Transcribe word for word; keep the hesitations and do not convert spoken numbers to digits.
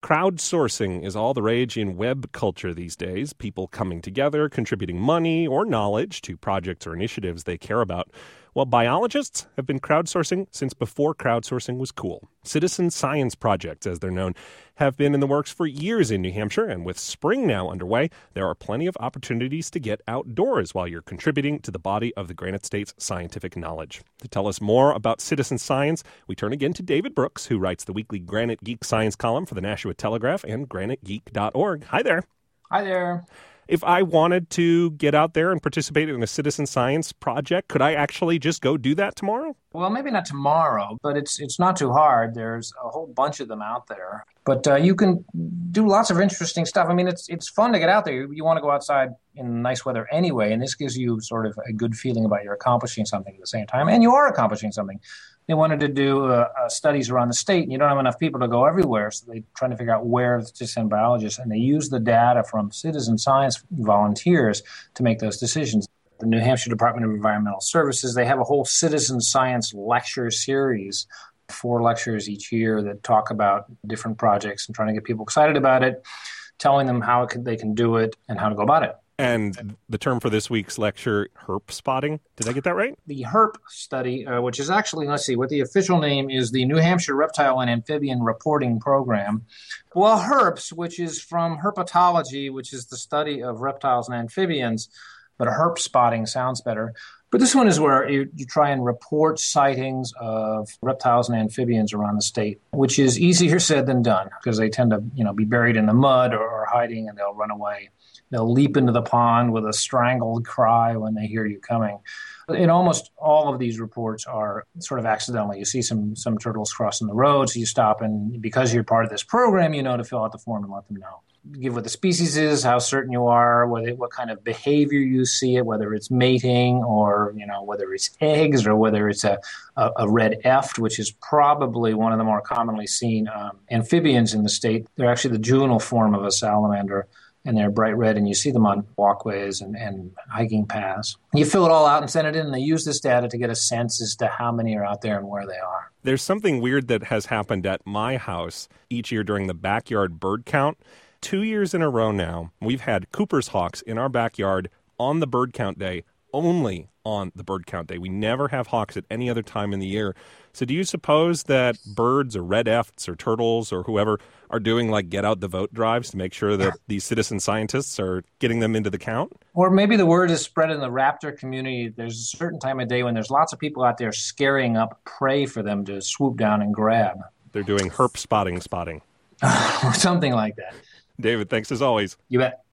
Crowdsourcing is all the rage in web culture these days. People coming together, contributing money or knowledge to projects or initiatives they care about. Well, biologists have been crowdsourcing since before crowdsourcing was cool. Citizen science projects, as they're known, have been in the works for years in New Hampshire, and with spring now underway, there are plenty of opportunities to get outdoors while you're contributing to the body of the Granite State's scientific knowledge. To tell us more about citizen science, we turn again to David Brooks, who writes the weekly Granite Geek Science column for the Nashua Telegraph and granite geek dot org. Hi there. Hi there. If I wanted to get out there and participate in a citizen science project, could I actually just go do that tomorrow? Well, maybe not tomorrow, but it's it's not too hard. There's a whole bunch of them out there. But uh, you can do lots of interesting stuff. I mean, it's it's fun to get out there. You, you want to go outside in nice weather anyway, and this gives you sort of a good feeling about you're accomplishing something at the same time, and you are accomplishing something. They wanted to do uh, uh, studies around the state, and you don't have enough people to go everywhere, so they're trying to figure out where to send biologists, and they use the data from citizen science volunteers to make those decisions. The New Hampshire Department of Environmental Services, they have a whole citizen science lecture series, four lectures each year that talk about different projects and trying to get people excited about it, telling them how it could, they can do it and how to go about it. And the term for this week's lecture, herp spotting. Did I get that right? The HERP study, uh, which is actually, let's see, what the official name is the New Hampshire Reptile and Amphibian Reporting Program. Well, HERPS, which is from herpetology, which is the study of reptiles and amphibians, but herp spotting sounds better. But this one is where you, you try and report sightings of reptiles and amphibians around the state, which is easier said than done because they tend to, you know, be buried in the mud or, or hiding, and they'll run away. They'll leap into the pond with a strangled cry when they hear you coming. In almost all of these reports are sort of accidental. You see some some turtles crossing the road, so you stop, and because you're part of this program, you know to fill out the form and let them know. Give what the species is, how certain you are, whether, what kind of behavior you see it, whether it's mating or, you know, whether it's eggs or whether it's a, a, a red eft, which is probably one of the more commonly seen um, amphibians in the state. They're actually the juvenile form of a salamander, and they're bright red, and you see them on walkways and, and hiking paths. You fill it all out and send it in, and they use this data to get a sense as to how many are out there and where they are. There's something weird that has happened at my house each year during the backyard bird count. Two years in a row now, we've had Cooper's hawks in our backyard on the bird count day, only on the bird count day. We never have hawks at any other time in the year. So do you suppose that birds or red efts or turtles or whoever are doing like get out the vote drives to make sure that these citizen scientists are getting them into the count? Or maybe the word is spread in the raptor community. There's a certain time of day when there's lots of people out there scaring up prey for them to swoop down and grab. They're doing herp spotting spotting. Or something like that. David, thanks as always. You bet.